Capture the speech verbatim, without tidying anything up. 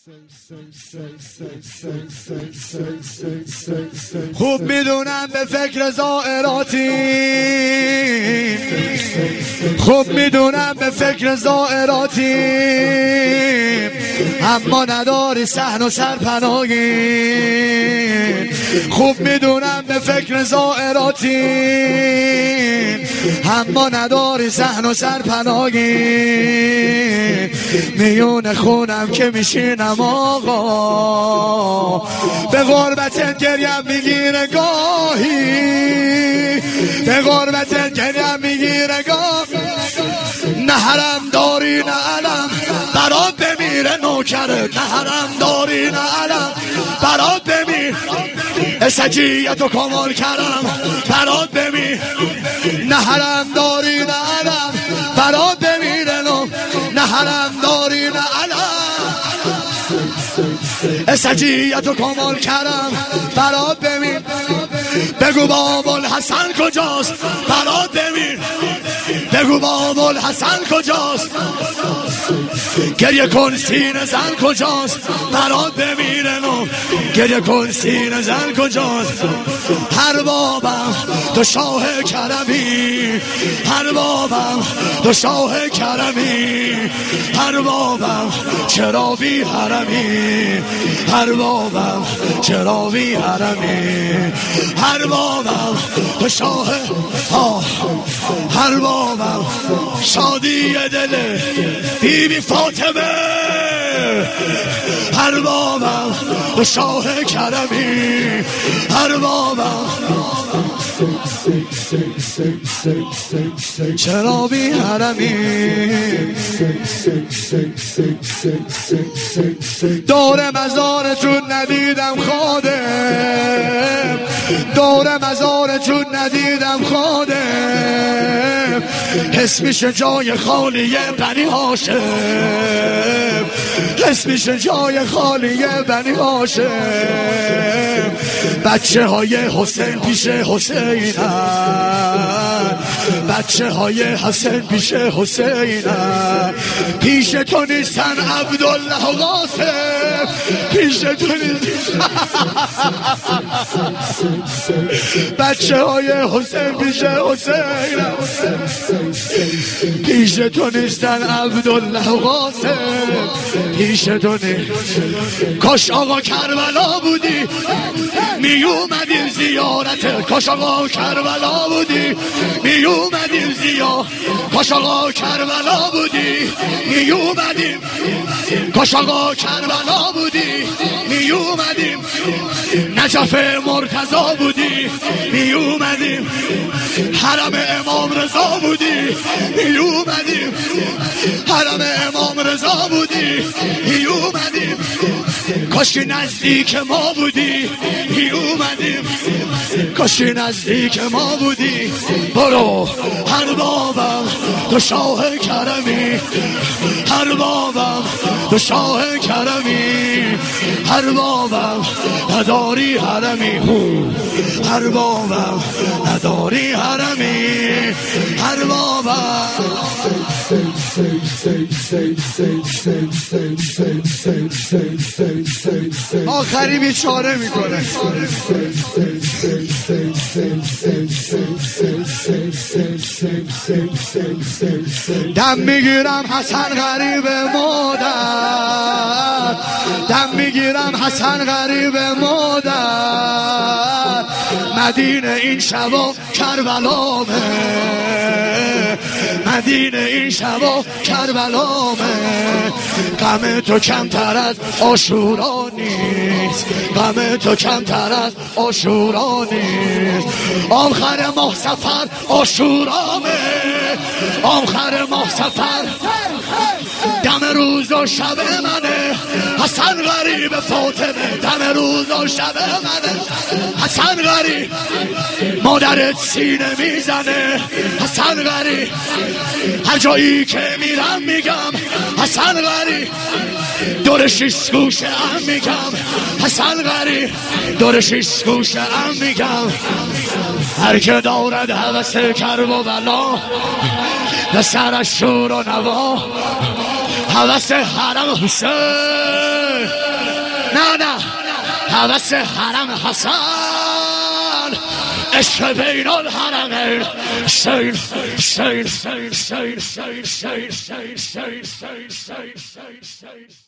خوب میدونم به فکر زائراتی، خوب میدونم به فکر زائراتی، اما نداری صحن و سرپناهی. خوب میدونم به فکر زائراتی، اما نداری صحن و سرپناهی. میون خونم که میشینم آقا، به غربتت گریم میگیره گاهی، به غربتت گریم میگیره گاهی. نه حرم داری نه علم برات بمیره نوکره، نه حرم داری نه علم برات بمیر سجیت و کمال کرم برات بمیر. نه حرم داری نه علم برات بمیره نو، نه حرم داری نه علم سجیت و کمال کرم برات بمیر. بگو بابا الحسن کجاست برات بمیر، بگو بابا الحسن کجاست، گریه کن سینه زن کجاست برات بمیره نو، گریه کن سینه زن کجاست. هر بابم تو شاه کرمی، هر بابم تو شاه کرمی، هر بابم چرا بی حرمی، هر بابم چرا بی حرمی، هر بابم تو شاه آه، هر بابم شادی دل بی بی فاطمه، هر بابم تو شاه کرمی، هر بابم چرا بی حرمی. دور مزارتون ندیدم خادم، دور مزارتون ندیدم خادم، حس میشه جای خالی بنی هاشم، حس میشه جای خالی بنی هاشم. بچه های حسین پیش حسینن، بچه های حسین پیش حسینن، پیش تو نیستن عبدالله و قاسم، پیش تو نیستن بچه های حسین پیش حسینن، پیش تو نیستن عبدالله و قاسم، پیش تو نیستن. کاش آقا کربلا بودی می اومدیم زیارت، کاش آقا کربلا بودی می اومدیم زیارت، کاش آقا کربلا بودی می اومدیم، کاش آقا کربلا بودی می اومدیم، نجف مرتضی بودی می اومدیم، حرم امام رضا بودی می اومدیم، حرم امام رضا بودی می اومدیم، کاش نزدیک ما بودی می اومدیم، کاش نزدیک ما بودی. برو هر بابم تو شاه کرمی، هر بابم تو شاه کرمی، هر بابم نداری حرمی، هر بابم نداری حرمی، هر بابم. آخری بیچاره میکنه. دم میگیرم حسن غریب مادر، دم میگیرم حسن غریب مادر، مدینه این شبا کربلامه، مدینه این شبا کربلامه. غم تو کمتر از عاشورا نیست، غم تو کمتر از عاشورا نیست. آخر ماه سفر عاشورامه، آخر ماه سفر دم روز و شب منه، حسن غریب فاطمه، دم روز و شب منه، حسن غریب مادرت سینه میزنه، حسن غریب هر جایی که میرم میگم حسن غریب، دور شیش گوشه ام میگم حسن غریب، دور شیش گوشه ام میگم. هر که دارد هوس کرب و بلا به سرش شور و نوا، هوس حرم حسین نه نه حوث حرم حسن عشق بین الحرمین شین شین شین شین شین شین شین شین شین شین شین